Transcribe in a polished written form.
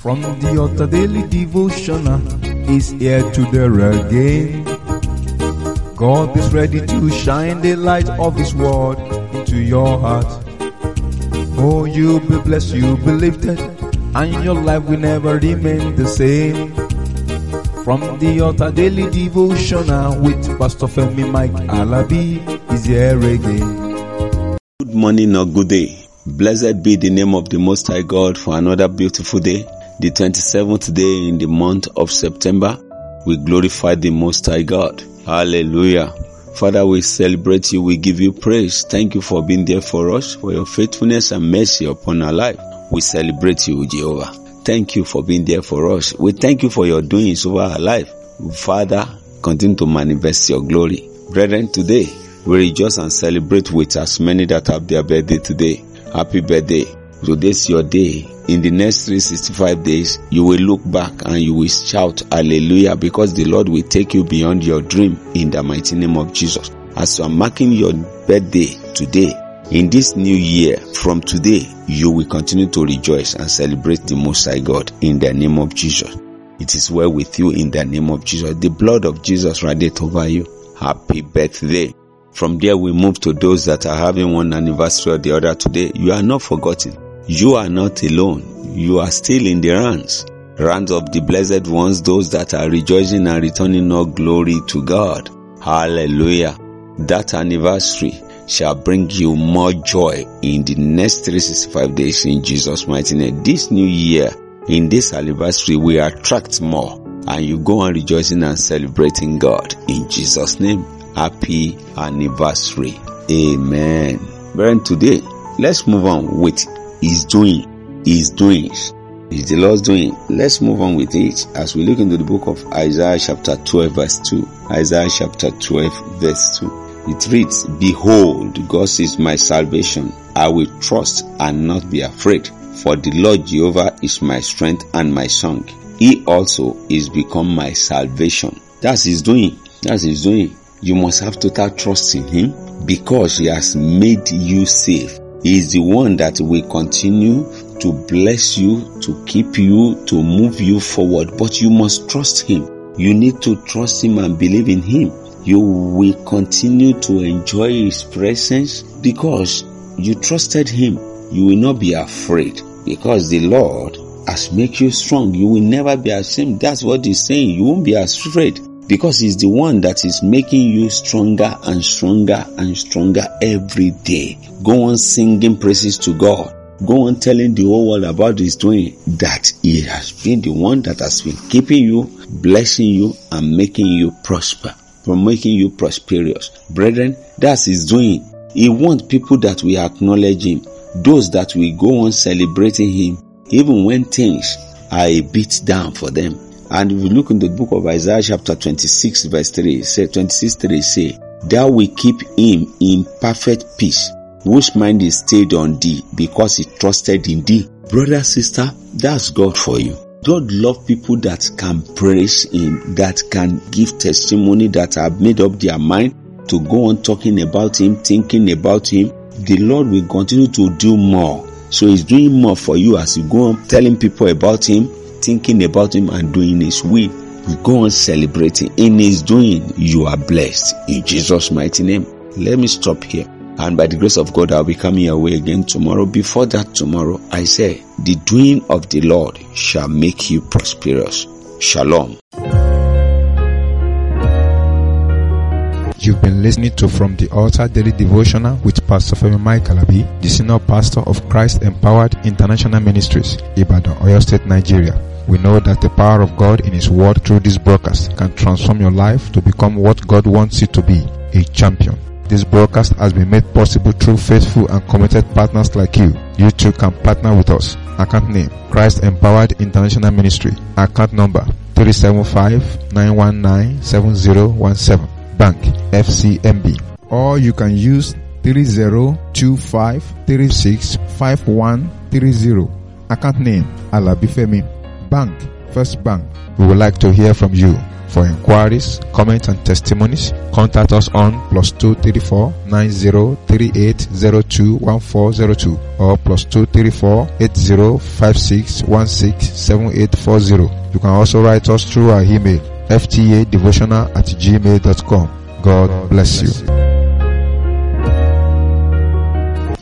From the altar daily devotional is here to there again. God is ready to shine the light of His word into your heart. Oh, you'll be blessed, you'll be lifted, and your life will never remain the same. From the altar daily devotional with Pastor Femi Mike Alabi is here again. Good morning or good day. Blessed be the name of the Most High God for another beautiful day. The 27th day in the month of September, we glorify the Most High God. Hallelujah. Father, we celebrate you. We give you praise. Thank you for being there for us, for your faithfulness and mercy upon our life. We celebrate you, Jehovah. Thank you for being there for us. We thank you for your doings over our life. Father, continue to manifest your glory. Brethren, today, we rejoice and celebrate with as many that have their birthday today. Happy birthday. Today's your day. In the next 365 days, you will look back and you will shout hallelujah, because the Lord will take you beyond your dream in the mighty name of Jesus. As you are marking your birthday today, in this new year, from today, you will continue to rejoice and celebrate the Most High God in the name of Jesus. It is well with you in the name of Jesus. The blood of Jesus radiates over you. Happy birthday. From there, we move to those that are having one anniversary or the other today. You are not forgotten. You are not alone. You are still in the ranks of the blessed ones, those that are rejoicing and returning all glory to God. Hallelujah. That anniversary shall bring you more joy in the next 365 days in Jesus' mighty name. This new year, in this anniversary, we attract more, and you go on rejoicing and celebrating God in Jesus' name. Happy anniversary. Amen. But today, let's move on with His doing. His doings. Is the Lord's doing. Let's move on with it as we look into the book of Isaiah chapter 12 verse 2. Isaiah chapter 12 verse 2. It reads, Behold, God is my salvation. I will trust and not be afraid. For the Lord Jehovah is my strength and my song. He also is become my salvation. That's His doing. That's His doing. You must have total trust in Him because He has made you safe. He is the one that will continue to bless you, to keep you, to move you forward. But you must trust Him. You need to trust Him and believe in Him. You will continue to enjoy His presence because you trusted Him. You will not be afraid because the Lord has made you strong. You will never be ashamed. That's what He's saying. You won't be afraid because He's the one that is making you stronger and stronger and stronger every day. Go on singing praises to God. Go on telling the whole world about His doing, that He has been the one that has been keeping you, blessing you, and making you prosper, from making you prosperous. Brethren, that's His doing. He wants people that will acknowledge Him, those that will go on celebrating Him, even when things are a bit down for them. And if you look in the book of Isaiah chapter 26 verse 3, say 26:3 say, Thou will keep him in perfect peace, whose mind is stayed on thee, because he trusted in thee. Brother, sister, that's God for you. God loves people that can praise Him, that can give testimony, that have made up their mind to go on talking about Him, thinking about Him. The Lord will continue to do more. So He's doing more for you as you go on telling people about Him, thinking about Him, and doing His will. You go on celebrating. In His doing, you are blessed. In Jesus' mighty name. Let me stop here. And by the grace of God, I'll be coming your way again tomorrow. Before that tomorrow, I say, the doing of the Lord shall make you prosperous. Shalom. You've been listening to From the Altar Daily Devotional with Pastor Femi Mike Alabi, the Senior Pastor of Christ Empowered International Ministries, Ibadan, Oyo State, Nigeria. We know that the power of God in His Word through this broadcast can transform your life to become what God wants you to be, a champion. This broadcast has been made possible through faithful and committed partners like you. You too can partner with us. Account name, Christ Empowered International Ministry. Account number, 375-919-7017. Bank, FCMB. Or you can use 3025365130. Account name, Alabi Femi. Bank, First Bank. We would like to hear from you. For inquiries, comments and testimonies, contact us on +234 9038021402 or +234 8056167840. You can also write us through our email ftadevotional@gmail.com. God bless you.